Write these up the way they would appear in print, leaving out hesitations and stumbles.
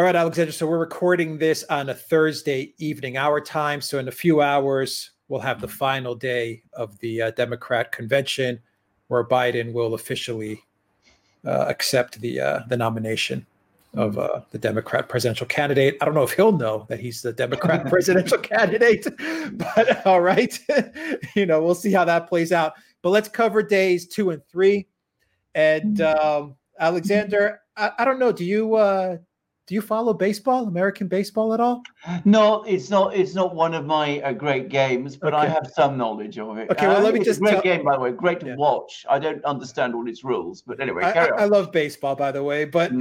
All right, Alexander. So we're recording this on a Thursday evening, our time. So in a few hours, we'll have the final day of the Democrat convention, where Biden will officially accept the nomination of the Democrat presidential candidate. I don't know if he'll know that he's the Democrat presidential candidate, but all right, we'll see how that plays out. But let's cover days 2 and 3. And Alexander, I don't know. Do you follow baseball, American baseball, at all? No, it's not one of my great games, but okay. I have some knowledge of it. Okay, well, let me it's just a great game, by the way. Great to watch. I don't understand all its rules, but anyway, carry on. I love baseball, by the way, but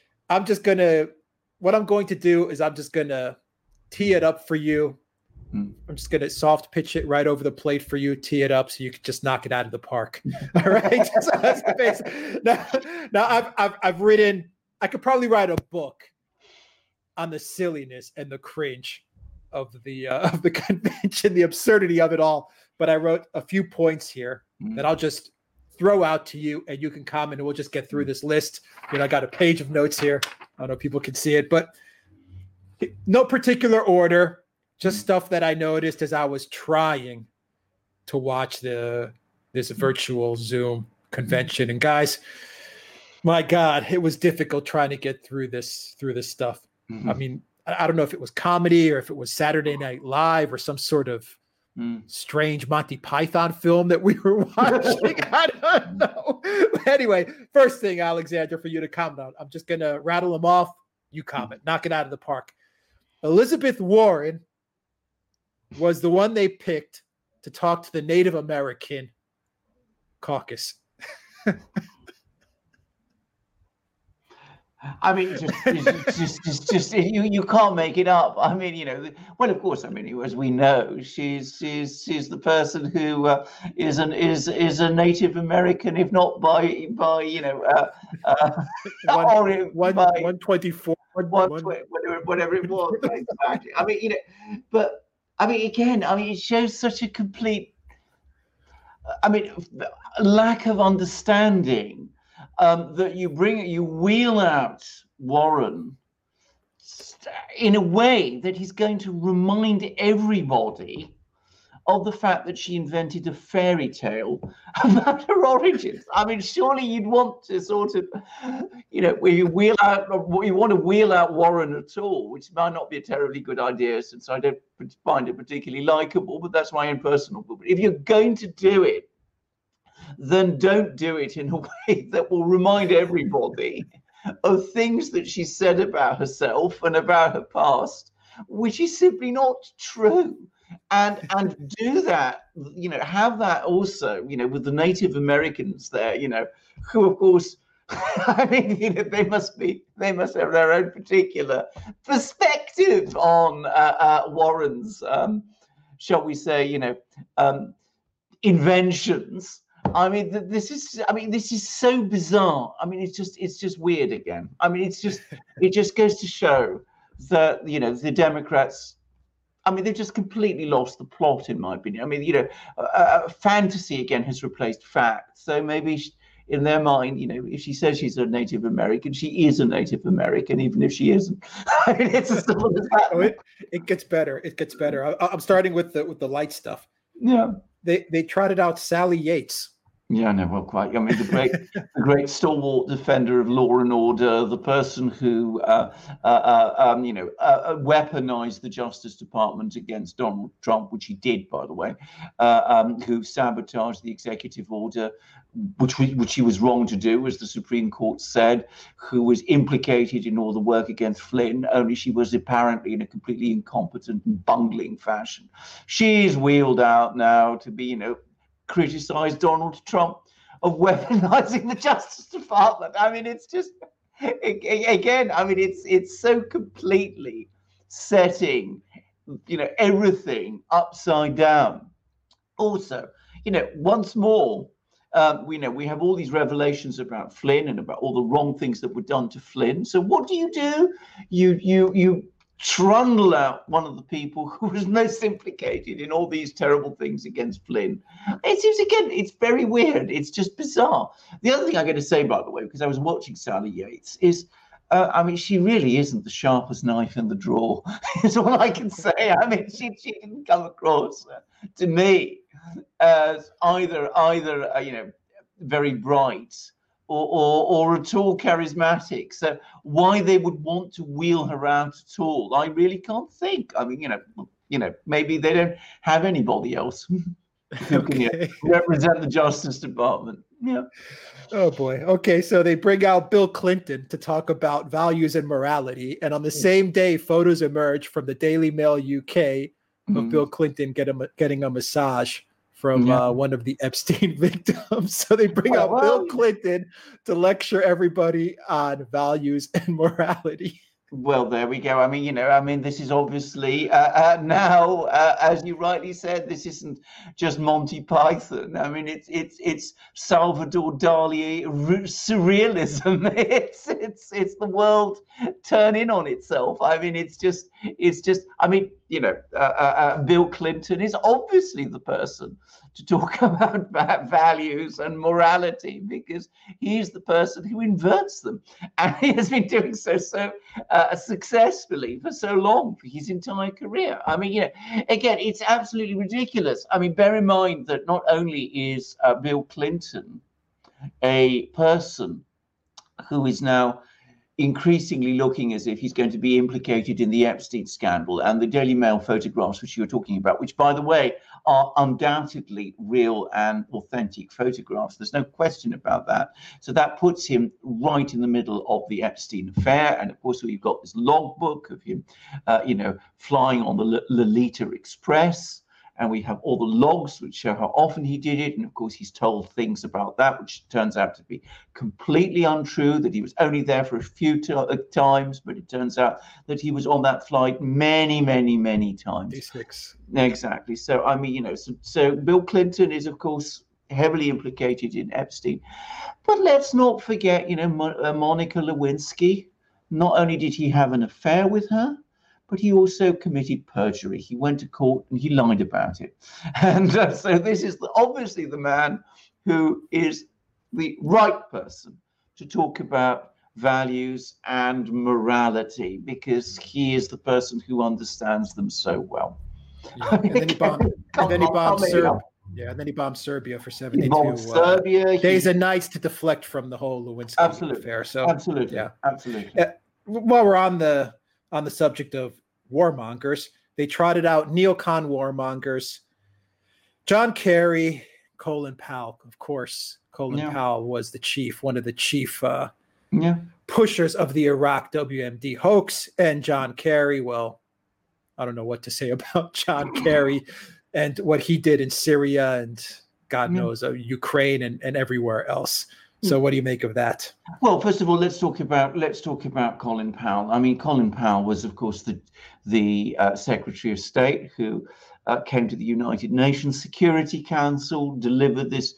what I'm going to do is I'm just going to tee it up for you. I'm just going to soft pitch it right over the plate for you, tee it up so you can just knock it out of the park. All right. So that's the base. Now I've written, I could probably write a book on the silliness and the cringe of the convention, the absurdity of it all. But I wrote a few points here that I'll just throw out to you, and you can comment, and we'll just get through this list. I got a page of notes here. I don't know if people can see it, but no particular order, just stuff that I noticed as I was trying to watch this virtual Zoom convention. And guys, my God, it was difficult trying to get through this stuff. I mean, I don't know if it was comedy or if it was Saturday Night Live or some sort of strange Monty Python film that we were watching. I don't know. But anyway, first thing, Alexander, for you to comment on. I'm just going to rattle them off. You comment. Knock it out of the park. Elizabeth Warren was the one they picked to talk to the Native American caucus. I mean, just you can't make it up. I mean, well, of course. I mean, as we know, she's the person who is a Native American, if not by 124, whatever it was. I mean, but I mean, again, I mean, it shows such a complete, lack of understanding. That you wheel out Warren in a way that he's going to remind everybody of the fact that she invented a fairy tale about her origins. I mean, surely you'd want to sort of, where you want to wheel out Warren at all, which might not be a terribly good idea since I don't find it particularly likable, but that's my own personal. But if you're going to do it, then don't do it in a way that will remind everybody of things that she said about herself and about her past, which is simply not true. And do that, have that also, with the Native Americans there, who of course, I mean, they must have their own particular perspective on Warren's, shall we say, inventions. I mean, this is so bizarre. I mean, it's just weird again. I mean, it just goes to show that, the Democrats, I mean, they've just completely lost the plot, in my opinion. I mean, fantasy again has replaced fact. So maybe in their mind, if she says she's a Native American, she is a Native American, even if she isn't. I mean, it's as simple as that. It gets better. It gets better. I'm starting with the light stuff. Yeah. They trotted out Sally Yates. Yeah, no, well, quite. I mean, the great stalwart defender of law and order, the person who, weaponized the Justice Department against Donald Trump, which he did, by the way, who sabotaged the executive order, which he was wrong to do, as the Supreme Court said, who was implicated in all the work against Flynn, only she was apparently in a completely incompetent and bungling fashion. She's wheeled out now to be, criticize Donald Trump of weaponizing the Justice Department. I mean, it's just, again, I mean, it's so completely setting, everything upside down. Also, once more, we have all these revelations about Flynn and about all the wrong things that were done to Flynn. So what do? You trundle out one of the people who was most implicated in all these terrible things against Flynn. It seems, again, it's very weird. It's just bizarre. The other thing I'm going to say, by the way, because I was watching Sally Yates, is I mean, she really isn't the sharpest knife in the drawer, is all I can say. I mean, she didn't come across to me as either very bright or at all charismatic. So why they would want to wheel her out at all, I really can't think. I mean, maybe they don't have anybody else who can represent the Justice Department. Yeah. Oh boy. Okay, so they bring out Bill Clinton to talk about values and morality, and on the same day, photos emerge from the Daily Mail UK of Bill Clinton getting a massage from one of the Epstein victims. So they bring out Bill Clinton to lecture everybody on values and morality. Well, there we go. I mean, this is obviously now, as you rightly said, this isn't just Monty Python. I mean, it's Salvador Dali surrealism. It's the world turning on itself. I mean, it's just. I mean, Bill Clinton is obviously the person to talk about values and morality, because he's the person who inverts them, and he has been doing so successfully for so long, for his entire career. I mean, again, it's absolutely ridiculous. I mean, bear in mind that not only is Bill Clinton a person who is now increasingly looking as if he's going to be implicated in the Epstein scandal, and the Daily Mail photographs which you were talking about, which, by the way, are undoubtedly real and authentic photographs. There's no question about that. So that puts him right in the middle of the Epstein affair. And of course, we've got this logbook of him, flying on the Lolita Express. And we have all the logs which show how often he did it. And of course, he's told things about that, which turns out to be completely untrue, that he was only there for a few times. But it turns out that he was on that flight many, many, many times. D6. Exactly. So, I mean, so Bill Clinton is, of course, heavily implicated in Epstein. But let's not forget, Monica Lewinsky. Not only did he have an affair with her, but he also committed perjury. He went to court and he lied about it. And so this is obviously the man who is the right person to talk about values and morality, because he is the person who understands them so well. Yeah. And then he bombed Serbia. Yeah, and then he bombed Serbia for 72 days and nights to deflect from the whole Lewinsky affair. So absolutely. While we're on the subject of warmongers, they trotted out neocon warmongers. John Kerry, Colin Powell, of course. Colin Powell was the chief, one of the chief pushers of the Iraq WMD hoax. And John Kerry, well, I don't know what to say about John Kerry and what he did in Syria and God knows Ukraine and everywhere else. So what do you make of that? Well, first of all, let's talk about Colin Powell. I mean, Colin Powell was, of course, the Secretary of State who came to the United Nations Security Council, delivered this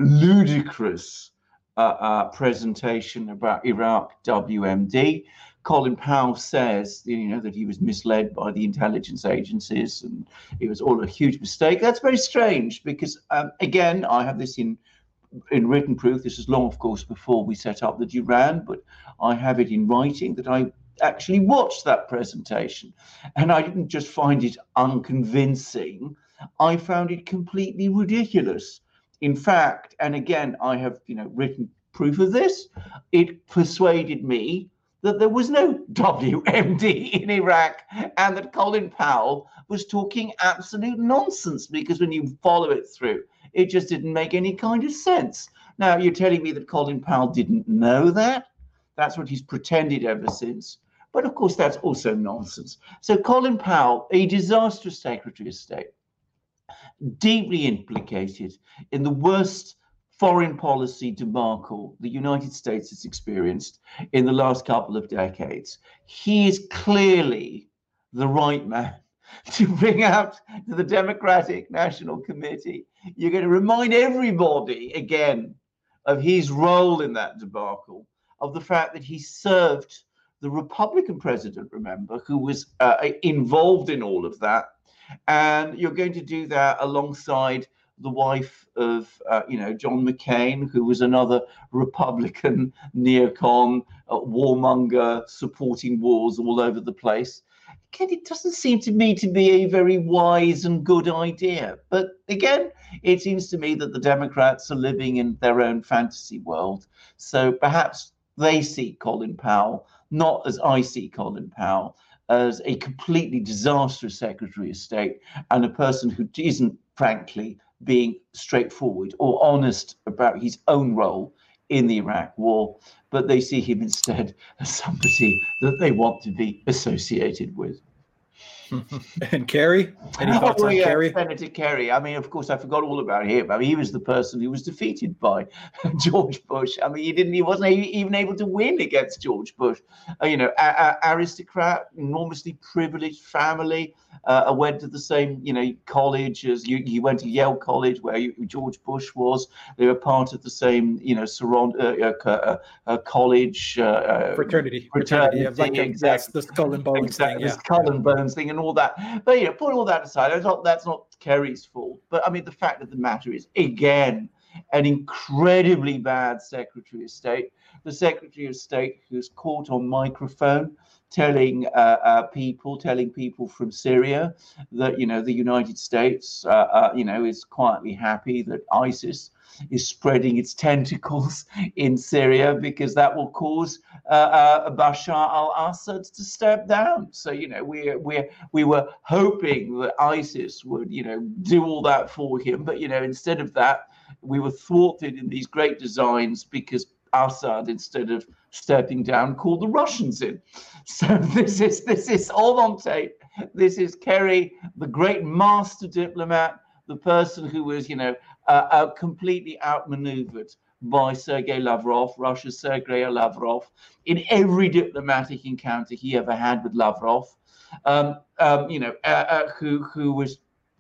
ludicrous presentation about Iraq WMD. Colin Powell says, that he was misled by the intelligence agencies and it was all a huge mistake. That's very strange because, again, I have this in written proof. This is long, of course, before we set up the Duran, but I have it in writing that I actually watched that presentation, and I didn't just find it unconvincing. I found it completely ridiculous. In fact, and again, I have written proof of this. It persuaded me that there was no WMD in Iraq and that Colin Powell was talking absolute nonsense, because when you follow it through, it just didn't make any kind of sense. Now, you're telling me that Colin Powell didn't know that? That's what he's pretended ever since. But of course, that's also nonsense. So Colin Powell, a disastrous Secretary of State, deeply implicated in the worst foreign policy debacle the United States has experienced in the last couple of decades. He is clearly the right man to bring out to the Democratic National Committee. You're going to remind everybody again of his role in that debacle, of the fact that he served the Republican president, remember, who was involved in all of that. And you're going to do that alongside the wife of, John McCain, who was another Republican neocon, warmonger supporting wars all over the place. Again, it doesn't seem to me to be a very wise and good idea. But again, it seems to me that the Democrats are living in their own fantasy world. So perhaps they see Colin Powell, not as I see Colin Powell, as a completely disastrous Secretary of State and a person who isn't, frankly, being straightforward or honest about his own role in the Iraq war, but they see him instead as somebody that they want to be associated with. And Kerry? Any thoughts on Kerry? Senator Kerry. I mean, of course, I forgot all about him. I mean, he was the person who was defeated by George Bush. I mean, he wasn't even able to win against George Bush. Aristocrat, enormously privileged family. Went to the same, college as you went to Yale College, where George Bush was. They were part of the same, college fraternity. Exactly. The skull and bones thing. The skull and bones thing, and all that. But put all that aside. That's not Kerry's fault. But I mean, the fact of the matter is, again, an incredibly bad Secretary of State. The Secretary of State who's caught on microphone telling people from Syria that the United States is quietly happy that ISIS is spreading its tentacles in Syria because that will cause Bashar al-Assad to step down. So we were hoping that ISIS would do all that for him, but instead of that, we were thwarted in these great designs because Assad, instead of stepping down, called the Russians in. So this is all on tape. This is Kerry, the great master diplomat, the person who was completely outmaneuvered by Sergei Lavrov, Russia's Sergei Lavrov, in every diplomatic encounter he ever had with Lavrov, who was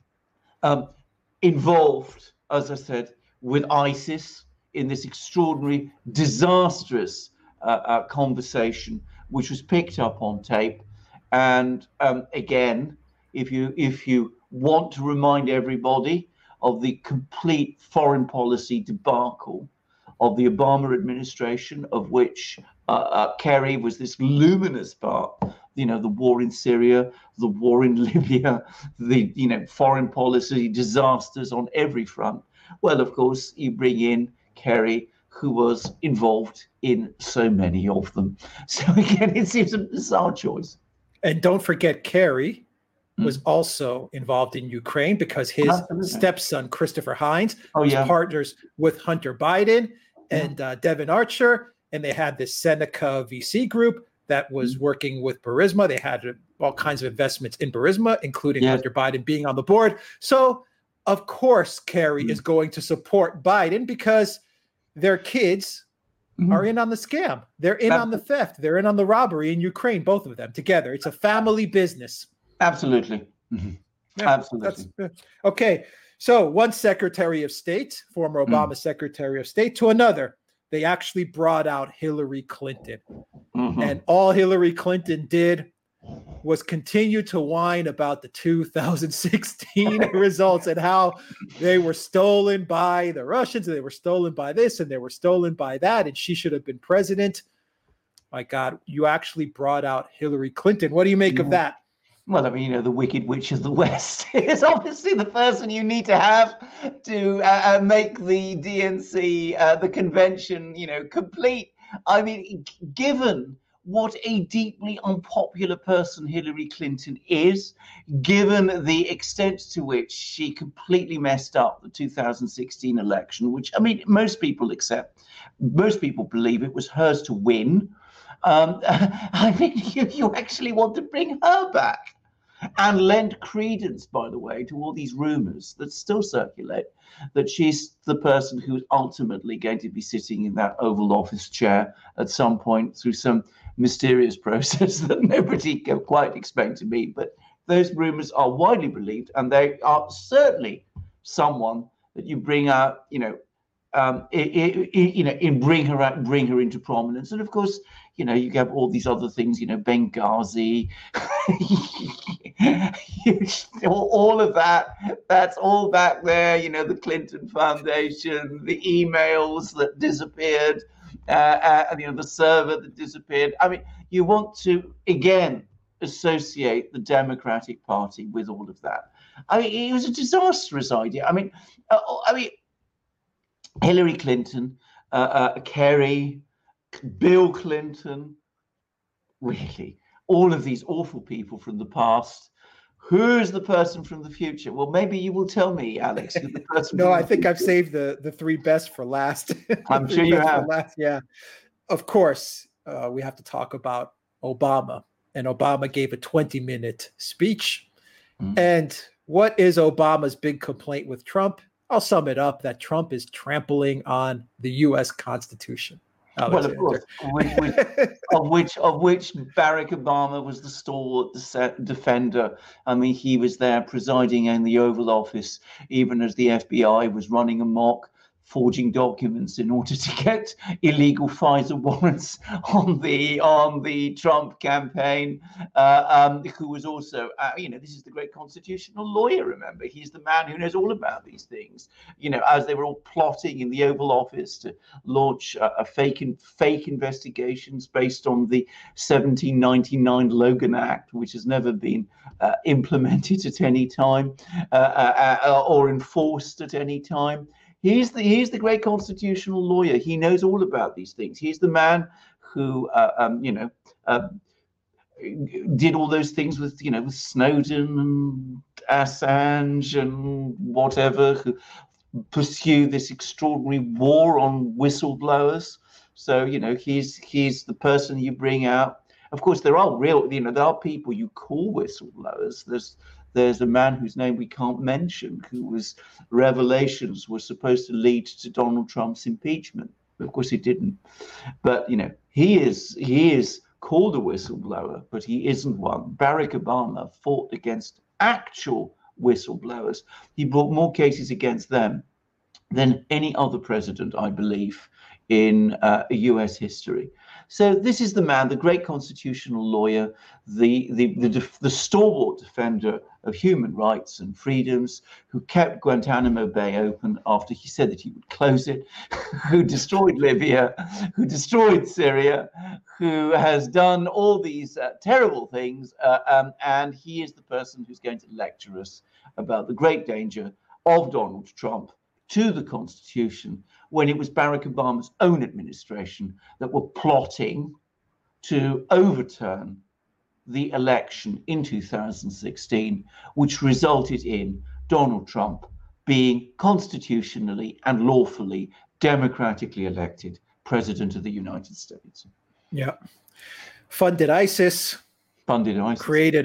involved, as I said, with ISIS in this extraordinary, disastrous conversation, which was picked up on tape. And again, if you want to remind everybody of the complete foreign policy debacle of the Obama administration, of which Kerry was this luminous part, the war in Syria, the war in Libya, the foreign policy disasters on every front. Well, of course, you bring in Kerry, who was involved in so many of them. So again, it seems a bizarre choice. And don't forget, Kerry was also involved in Ukraine because his stepson, Christopher Hines, was partners with Hunter Biden and Devin Archer, and they had this Seneca VC group that was working with Burisma. They had all kinds of investments in Burisma, including Hunter Biden being on the board. So, of course, Kerry is going to support Biden because their kids are in on the scam. They're in on the theft. They're in on the robbery in Ukraine, both of them together. It's a family business. Absolutely. Absolutely. Okay. So one Secretary of State, former Obama Secretary of State, to another, they actually brought out Hillary Clinton. And all Hillary Clinton did was continue to whine about the 2016 results and how they were stolen by the Russians, and they were stolen by this, and they were stolen by that, and she should have been president. My God, you actually brought out Hillary Clinton. What do you make of that? Well, I mean, the Wicked Witch of the West is obviously the person you need to have to make the DNC, the convention, complete. I mean, given what a deeply unpopular person Hillary Clinton is, given the extent to which she completely messed up the 2016 election, which, I mean, most people accept, most people believe it was hers to win. I mean, you actually want to bring her back and lend credence, by the way, to all these rumors that still circulate, that she's the person who's ultimately going to be sitting in that Oval Office chair at some point through some mysterious process that nobody can quite explain to me. But those rumors are widely believed, and they are certainly someone that you bring out, bring her into prominence. And of course, you have all these other things, Benghazi, all of that. That's all back there. The Clinton Foundation, the emails that disappeared, the server that disappeared. I mean, you want to again associate the Democratic Party with all of that. I mean, it was a disastrous idea. I mean, Hillary Clinton, Kerry, Bill Clinton, really, all of these awful people from the past. Who's the person from the future? Well, maybe you will tell me, Alex. Who the person No, I think I've saved the three best for last. I'm sure you have. Yeah, of course. We have to talk about Obama, and Obama gave a 20-minute speech. And what is Obama's big complaint with Trump? I'll sum it up that Trump is trampling on the U.S. Constitution. Alexander. Well, of course, of which Barack Obama was the stalwart defender. I mean, he was there presiding in the Oval Office, even as the FBI was running amok, forging documents in order to get illegal FISA warrants on the Trump campaign, who was also, this is the great constitutional lawyer, remember. He's the man who knows all about these things. As they were all plotting in the Oval Office to launch fake investigations based on the 1799 Logan Act, which has never been implemented at any time or enforced at any time. He's the great constitutional lawyer. He knows all about these things. He's the man who, did all those things with Snowden and Assange and whatever, who pursued this extraordinary war on whistleblowers. So, he's the person you bring out. Of course, there are there are people you call whistleblowers. There's a man whose name we can't mention, whose revelations were supposed to lead to Donald Trump's impeachment. Of course, it didn't. But he is called a whistleblower, but he isn't one. Barack Obama fought against actual whistleblowers. He brought more cases against them than any other president, I believe, in U.S. history. So this is the man, the great constitutional lawyer, the stalwart defender of human rights and freedoms, who kept Guantanamo Bay open after he said that he would close it, who destroyed Libya, who destroyed Syria, who has done all these terrible things. And he is the person who's going to lecture us about the great danger of Donald Trump to the Constitution, when it was Barack Obama's own administration that were plotting to overturn the election in 2016, which resulted in Donald Trump being constitutionally and lawfully, democratically elected president of the United States. Yeah. Funded ISIS. Created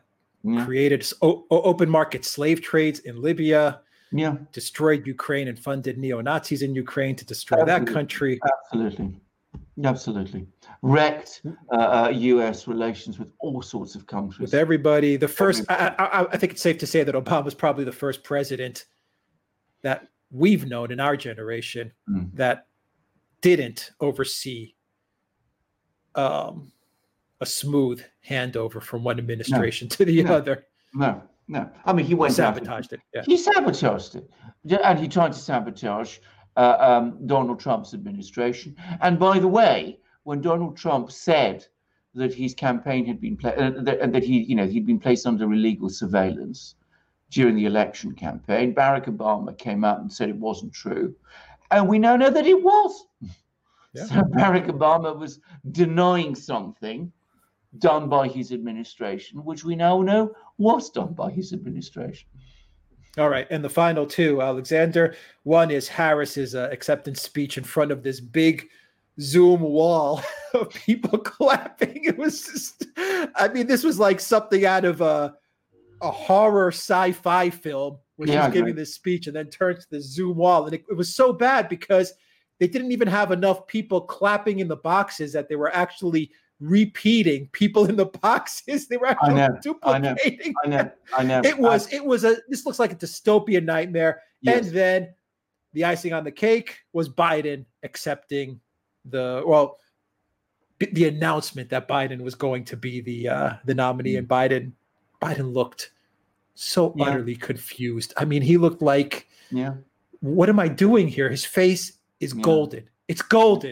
open market slave trades in Libya. Yeah, destroyed Ukraine and funded neo-Nazis in Ukraine to destroy that country. Absolutely. Wrecked U.S. relations with all sorts of countries. With everybody. The first, I think it's safe to say that Obama was probably the first president that we've known in our generation that didn't oversee a smooth handover from one administration to the other. No, I mean, he went sabotaged it. Yeah. He sabotaged it, and he tried to sabotage Donald Trump's administration. And by the way, when Donald Trump said that his campaign had been that he'd been placed under illegal surveillance during the election campaign, Barack Obama came out and said it wasn't true, and we now know that it was. Yeah. So Barack Obama was denying something done by his administration, which we now know was done by his administration. All right. And the final two, Alexander. One is Harris's acceptance speech in front of this big Zoom wall of people clapping. It was just, this was like something out of a horror sci-fi film where she was giving this speech and then turned to the Zoom wall. And it was so bad because they didn't even have enough people clapping in the boxes that they were actually repeating people in the boxes. They were actually duplicating. I know. This looks like a dystopian nightmare. Yes. And then the icing on the cake was Biden accepting the announcement that Biden was going to be the nominee, and Biden looked so utterly confused. I mean, he looked like, what am I doing here? His face is golden. It's golden.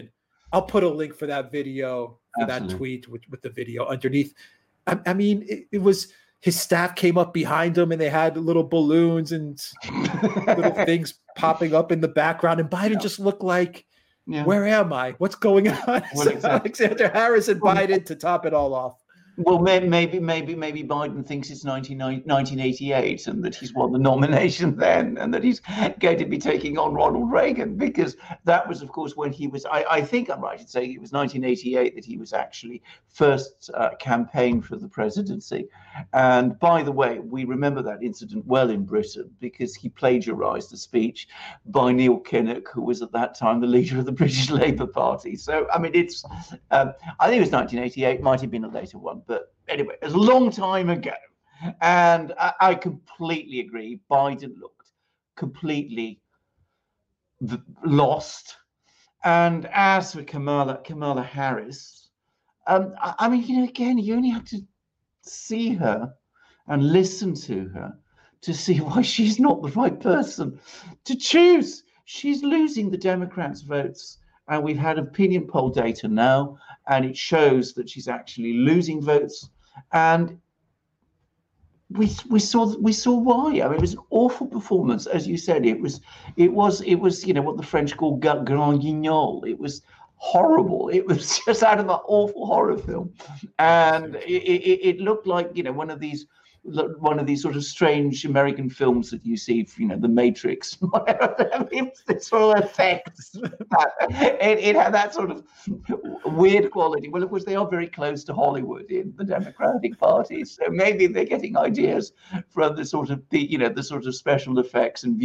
I'll put a link for that video, for that tweet with the video underneath. I mean, it was his staff came up behind him and they had little balloons and little things popping up in the background. And Biden just looked like, where am I? What's going on? Well, exactly. Alexander Harris and Biden to top it all off. Well, maybe Biden thinks it's 1988 and that he's won the nomination then, and that he's going to be taking on Ronald Reagan, because that was, of course, when he was, I think I'm right in saying it was 1988 that he was actually first campaigned for the presidency. And by the way, we remember that incident well in Britain because he plagiarized a speech by Neil Kinnock, who was at that time the leader of the British Labour Party. So, I mean, it's, I think it was 1988, might have been a later one. But anyway, it was a long time ago. And I completely agree. Biden looked completely lost. And as for Kamala Harris, I mean, you know, again, you only have to see her and listen to her to see why she's not the right person to choose. She's losing the Democrats' votes. And we've had opinion poll data now, and it shows that she's actually losing votes. And we saw why. I mean, it was an awful performance, as you said. It was you know what the French call grand guignol. It was horrible. It was just out of an awful horror film, and it looked like, you know, one of these sort of strange American films that you see, you know, The Matrix. I mean, this sort of effects. It had that sort of weird quality. Well, of course, they are very close to Hollywood in the Democratic Party, so maybe they're getting ideas from the sort of the sort of special effects and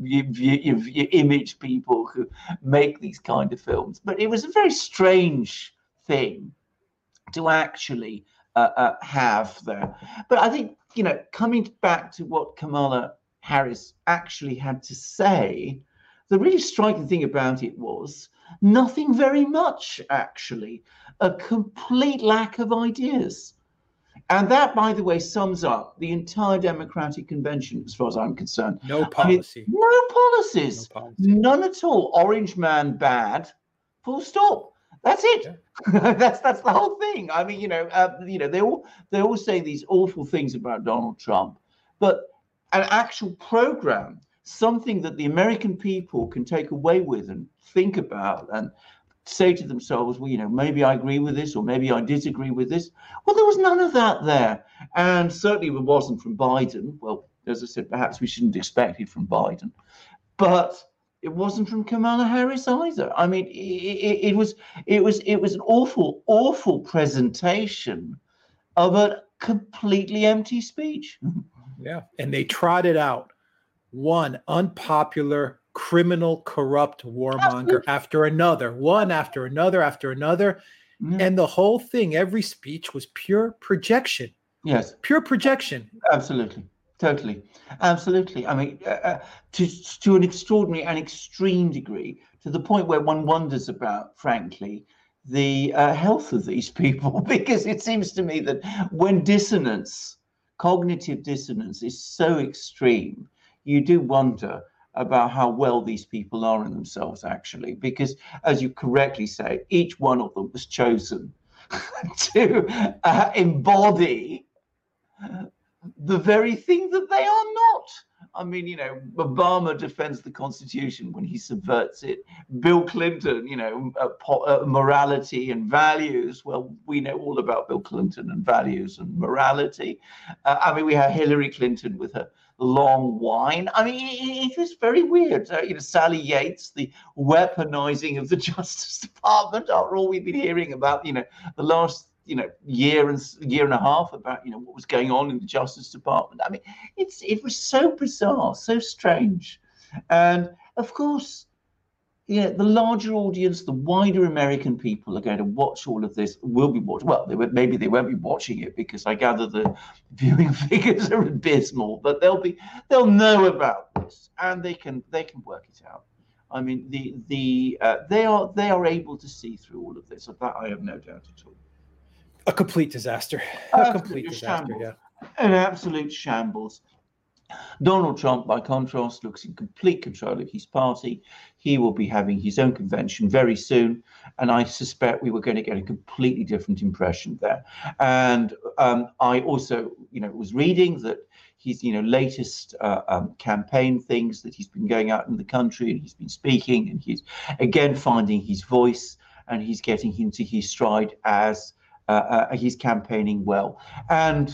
image people who make these kind of films. But it was a very strange thing to actually have there. But I think, you know, coming back to what Kamala Harris actually had to say, the really striking thing about it was nothing very much, actually, a complete lack of ideas. And that, by the way, sums up the entire Democratic convention, as far as I'm concerned. No policy. I mean, no policies. No policy. None at all. Orange man bad, full stop. That's it. Yeah. that's the whole thing. I mean, you know, they all say these awful things about Donald Trump, but an actual program, something that the American people can take away with and think about and say to themselves, well, you know, maybe I agree with this or maybe I disagree with this. Well, there was none of that there, and certainly it wasn't from Biden. Well, as I said, perhaps we shouldn't expect it from Biden, but it wasn't from Kamala Harris either. I mean, it was an awful presentation of a completely empty speech. Yeah, and they trotted out one unpopular, criminal, corrupt warmonger after another, one after another after another, and the whole thing, every speech was pure projection. Yes, pure projection. Absolutely. Totally. Absolutely. I mean, to an extraordinary and extreme degree, to the point where one wonders about, frankly, the health of these people, because it seems to me that when cognitive dissonance is so extreme, you do wonder about how well these people are in themselves, actually, because, as you correctly say, each one of them was chosen to embody the very thing that they are not. I mean, you know, Obama defends the Constitution when he subverts it. Bill Clinton, you know, morality and values. Well, we know all about Bill Clinton and values and morality. I mean, we have Hillary Clinton with her long whine. I mean, it was very weird. You know, Sally Yates, the weaponizing of the Justice Department, after all we've been hearing about, you know, the last year and a half about, you know, what was going on in the Justice Department. I mean, it was so bizarre, so strange. And of course, yeah, the larger audience, the wider American people are going to watch all of this, will be watching. Well, maybe they won't be watching it because I gather the viewing figures are abysmal, but they'll know about this and they can work it out. I mean, they are able to see through all of this. Of that I have no doubt at all. A complete disaster. A complete disaster, shambles. yeah. An absolute shambles. Donald Trump, by contrast, looks in complete control of his party. He will be having his own convention very soon, and I suspect we were going to get a completely different impression there. And I also, was reading that his, latest campaign things, that he's been going out in the country and he's been speaking, and he's again finding his voice, and he's getting into his stride as he's campaigning well. And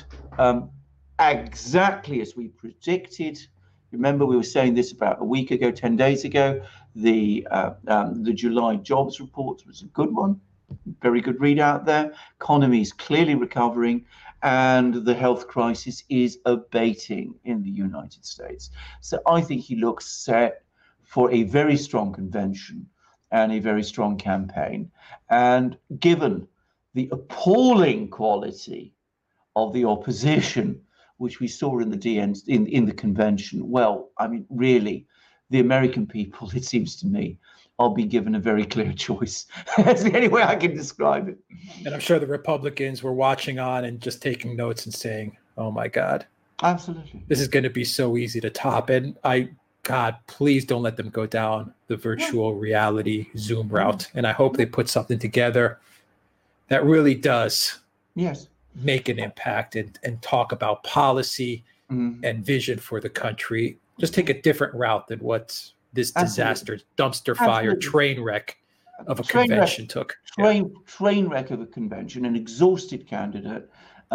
exactly as we predicted. Remember, we were saying this about a week ago, 10 days ago. The July jobs report was a good one, very good readout there. Economy is clearly recovering, and the health crisis is abating in the United States. So I think he looks set for a very strong convention and a very strong campaign. And given the appalling quality of the opposition, which we saw in the DNC, in the convention, well, I mean, really, the American people, it seems to me, are being given a very clear choice. That's the only way I can describe it. And I'm sure the Republicans were watching on and just taking notes and saying, oh my God. Absolutely. This is going to be so easy to top. And God, please don't let them go down the virtual reality Zoom route. And I hope they put something together that really does make an impact and talk about policy and vision for the country. Just take a different route than what this disaster, dumpster fire, train wreck of a convention took. Train wreck of a convention, an exhausted candidate,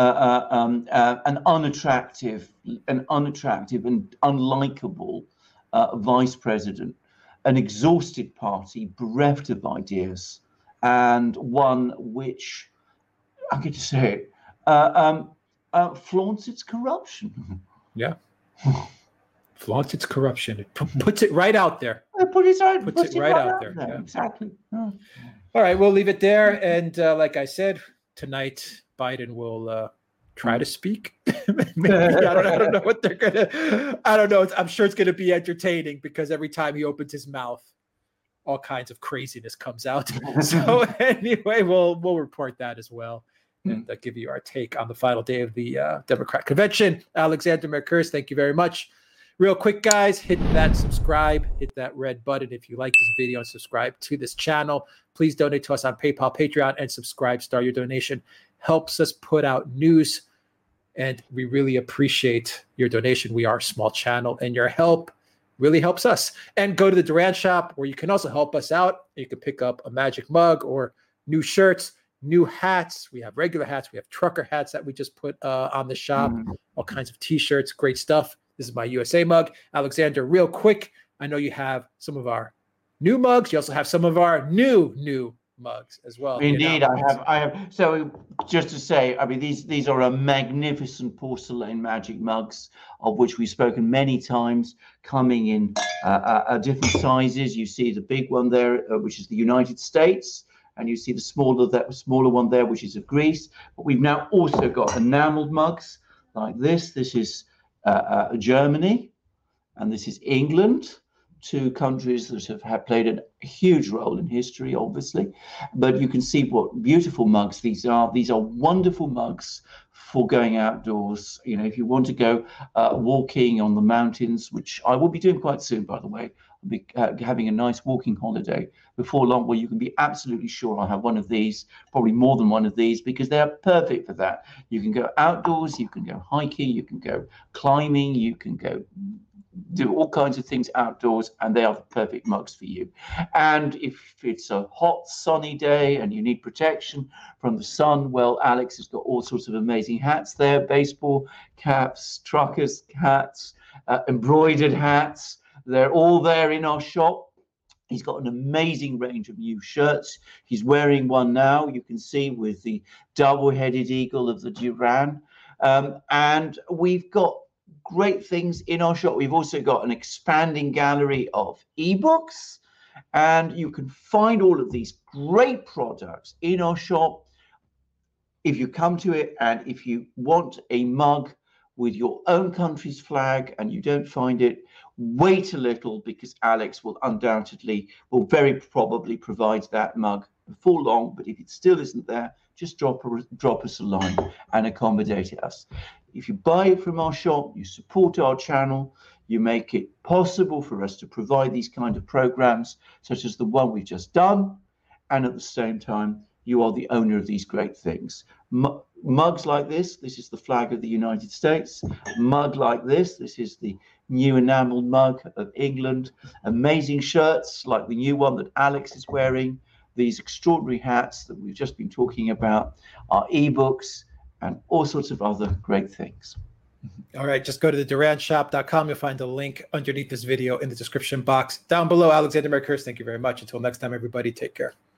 an unattractive and unlikable vice president, an exhausted party, bereft of ideas, and one which, I'm going to say it, flaunts its corruption. Yeah. Flaunts its corruption. It puts it right out there. Puts it right out there. Yeah. Exactly. Yeah. All right, we'll leave it there. And like I said, tonight Biden will try to speak. Maybe, I don't know what they're gonna. I don't know. I'm sure it's gonna be entertaining because every time he opens his mouth, all kinds of craziness comes out. So anyway, we'll report that as well and give you our take on the final day of the Democrat convention. Alexander Mercouris, thank you very much. Real quick, guys, hit that subscribe, hit that red button if you like this video, and subscribe to this channel. Please donate to us on PayPal, Patreon, and subscribe. Star, your donation helps us put out news, and we really appreciate your donation. We are a small channel, and your help really helps us. And go to the Duran shop, where you can also help us out. You can pick up a magic mug or new shirts, new hats. We have regular hats. We have trucker hats that we just put on the shop, all kinds of T-shirts, great stuff. This is my USA mug. Alexander, real quick, I know you have some of our new mugs. You also have some of our new mugs as well. Indeed, I have. So just to say, I mean, these are a magnificent porcelain magic mugs, of which we've spoken many times, coming in different sizes. You see the big one there, which is the United States, and you see the smaller one there, which is of Greece. But we've now also got enameled mugs like this. This is Germany, and this is England, two countries that have played a huge role in history, obviously. But you can see what beautiful mugs these are. These are wonderful mugs for going outdoors. You know, if you want to go walking on the mountains, which I will be doing quite soon, by the way. I'll be having a nice walking holiday before long, where you can be absolutely sure I'll have one of these, probably more than one of these, because they are perfect for that. You can go outdoors, you can go hiking, you can go climbing, you can go do all kinds of things outdoors, and they are the perfect mugs for you. And if it's a hot, sunny day and you need protection from the sun, well, Alex has got all sorts of amazing hats there, baseball caps, truckers hats, embroidered hats. They're all there in our shop. He's got an amazing range of new shirts. He's wearing one now, you can see, with the double-headed eagle of the Duran. And we've got great things in our shop. We've also got an expanding gallery of ebooks, and you can find all of these great products in our shop if you come to it. And if you want a mug with your own country's flag and you don't find it, wait a little, because Alex will very probably provide that mug before long. But if it still isn't there, just drop us a line and accommodate us. If you buy it from our shop, you support our channel, you make it possible for us to provide these kind of programs, such as the one we've just done, and at the same time, you are the owner of these great things. Mugs like this is the flag of the United States. Mug like this is the new enameled mug of England. Amazing shirts like the new one that Alex is wearing. These extraordinary hats that we've just been talking about, our ebooks, and all sorts of other great things. All right, just go to the duranshop.com. You'll find the link underneath this video in the description box down below. Alexander Mercouris, thank you very much. Until next time, everybody, take care.